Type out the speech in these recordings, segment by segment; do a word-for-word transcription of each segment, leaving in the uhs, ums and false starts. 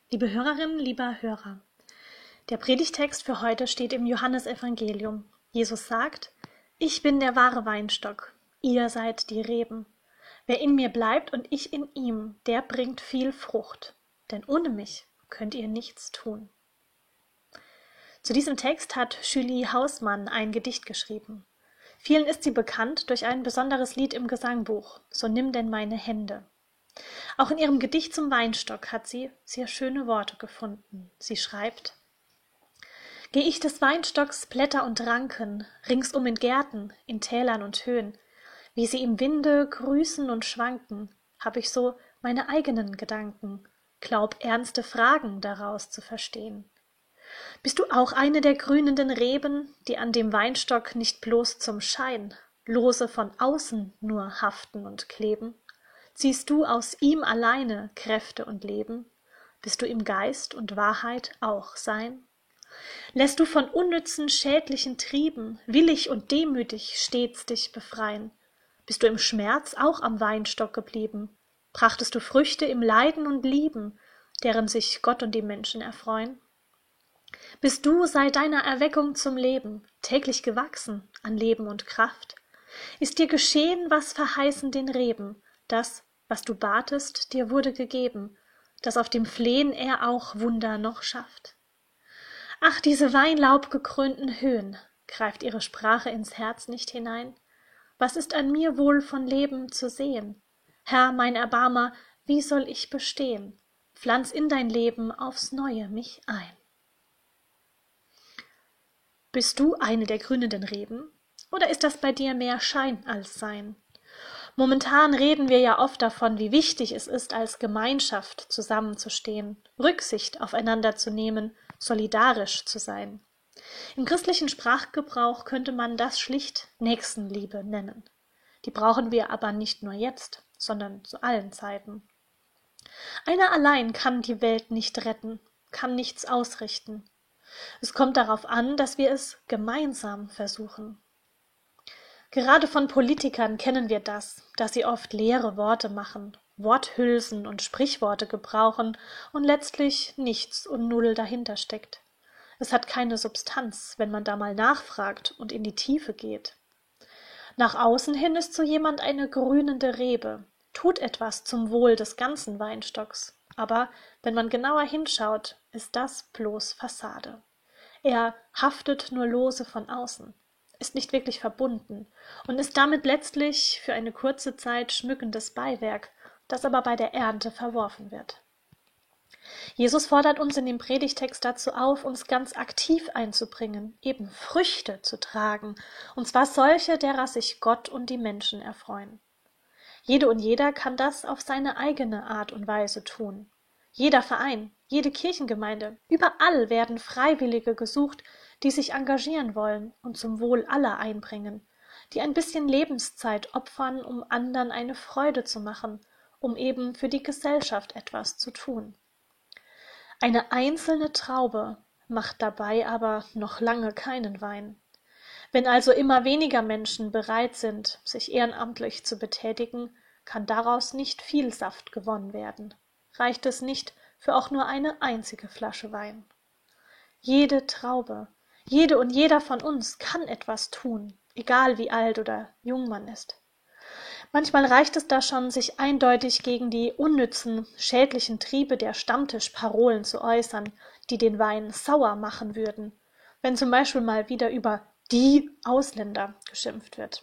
Liebe Hörerinnen, lieber Hörer, der Predigtext für heute steht im Johannesevangelium. Jesus sagt: Ich bin der wahre Weinstock, ihr seid die Reben. Wer in mir bleibt und ich in ihm, der bringt viel Frucht, denn ohne mich könnt ihr nichts tun. Zu diesem Text hat Julie Hausmann ein Gedicht geschrieben. Vielen ist sie bekannt durch ein besonderes Lied im Gesangbuch, So nimm denn meine Hände. Auch in ihrem Gedicht zum Weinstock hat sie sehr schöne Worte gefunden. Sie schreibt: Geh ich des Weinstocks Blätter und Ranken, ringsum in Gärten, in Tälern und Höhen, wie sie im Winde grüßen und schwanken, hab ich so meine eigenen Gedanken, glaub ernste Fragen daraus zu verstehen. Bist du auch eine der grünenden Reben, die an dem Weinstock nicht bloß zum Schein, lose von außen nur haften und kleben? Ziehst du aus ihm alleine Kräfte und Leben? Bist du im Geist und Wahrheit auch Sein? Lässt du von unnützen, schädlichen Trieben willig und demütig stets dich befreien? Bist du im Schmerz auch am Weinstock geblieben? Brachtest du Früchte im Leiden und Lieben, deren sich Gott und die Menschen erfreuen? Bist du seit deiner Erweckung zum Leben täglich gewachsen an Leben und Kraft? Ist dir geschehen, was verheißen den Reben, das, was du batest, dir wurde gegeben, dass auf dem Flehen er auch Wunder noch schafft? Ach, diese weinlaubgekrönten Höhen, greift ihre Sprache ins Herz nicht hinein? Was ist an mir wohl von Leben zu sehen? Herr, mein Erbarmer, wie soll ich bestehen? Pflanz in dein Leben aufs Neue mich ein. Bist du eine der grünenden Reben? Oder ist das bei dir mehr Schein als Sein? Momentan reden wir ja oft davon, wie wichtig es ist, als Gemeinschaft zusammenzustehen, Rücksicht aufeinander zu nehmen, solidarisch zu sein. Im christlichen Sprachgebrauch könnte man das schlicht Nächstenliebe nennen. Die brauchen wir aber nicht nur jetzt, sondern zu allen Zeiten. Einer allein kann die Welt nicht retten, kann nichts ausrichten. Es kommt darauf an, dass wir es gemeinsam versuchen. Gerade von Politikern kennen wir das, dass sie oft leere Worte machen, Worthülsen und Sprichworte gebrauchen und letztlich nichts und null dahinter steckt. Es hat keine Substanz, wenn man da mal nachfragt und in die Tiefe geht. Nach außen hin ist so jemand eine grünende Rebe, tut etwas zum Wohl des ganzen Weinstocks, aber wenn man genauer hinschaut, ist das bloß Fassade. Er haftet nur lose von außen, ist nicht wirklich verbunden und ist damit letztlich für eine kurze Zeit schmückendes Beiwerk, das aber bei der Ernte verworfen wird. Jesus fordert uns in dem Predigtext dazu auf, uns ganz aktiv einzubringen, eben Früchte zu tragen, und zwar solche, derer sich Gott und die Menschen erfreuen. Jede und jeder kann das auf seine eigene Art und Weise tun. Jeder Verein, jede Kirchengemeinde, überall werden Freiwillige gesucht, die sich engagieren wollen und zum Wohl aller einbringen, die ein bisschen Lebenszeit opfern, um anderen eine Freude zu machen, um eben für die Gesellschaft etwas zu tun. Eine einzelne Traube macht dabei aber noch lange keinen Wein. Wenn also immer weniger Menschen bereit sind, sich ehrenamtlich zu betätigen, kann daraus nicht viel Saft gewonnen werden. Reicht es nicht für auch nur eine einzige Flasche Wein. Jede Traube, jede und jeder von uns kann etwas tun, egal wie alt oder jung man ist. Manchmal reicht es da schon, sich eindeutig gegen die unnützen, schädlichen Triebe der Stammtischparolen zu äußern, die den Wein sauer machen würden, wenn zum Beispiel mal wieder über die Ausländer geschimpft wird.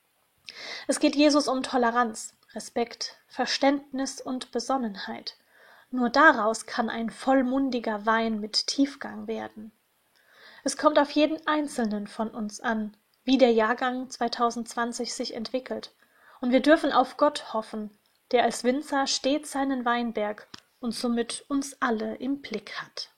Es geht Jesus um Toleranz, Respekt, Verständnis und Besonnenheit. Nur daraus kann ein vollmundiger Wein mit Tiefgang werden. Es kommt auf jeden Einzelnen von uns an, wie der Jahrgang zwanzig zwanzig sich entwickelt. Und wir dürfen auf Gott hoffen, der als Winzer stets seinen Weinberg und somit uns alle im Blick hat.